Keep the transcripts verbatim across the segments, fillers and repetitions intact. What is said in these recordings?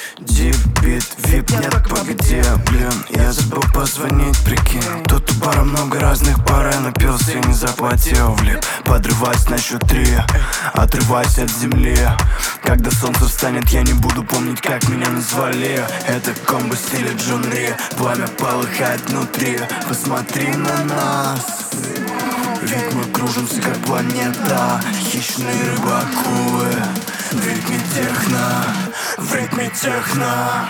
Дипбит, вип, нет, погоди, блин, я забыл позвонить, прикинь. Тут у бара много разных пар, я напился и не заплатил в лип. Подрывайся на счет три, отрывайся от земли. Когда солнце встанет, я не буду помнить, как меня назвали. Это комбо в стиле Джон Ри, пламя полыхает внутри. Посмотри на нас, ведь мы кружимся как планета. Хищные рыбакулы в ритме техно, в ритме техно.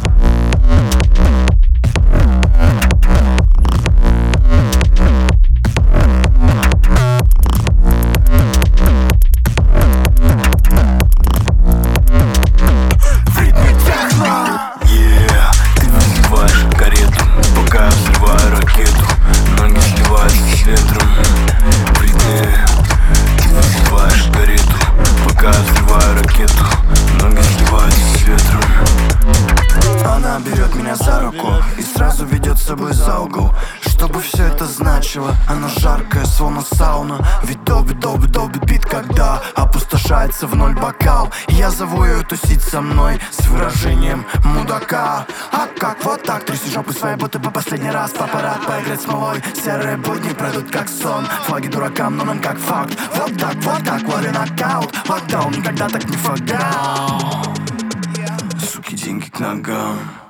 Она берет меня за руку и сразу ведет с собой за угол. Чтобы все это значило, она жаркая, словно сауна. Ведь доби, доби, доби бит, когда опустошается в ноль бокал. Я зову ее тусить со мной с выражением мудака. А как, вот так, тряси жопы своей, будто бы последний раз. Папарат поиграть смолой, серые будни пройдут как сон. Флаги дуракам, но нам как факт. Вот так, вот так, лови нокаут. Локдаун никогда так не фагал. Суки, деньги к ногам.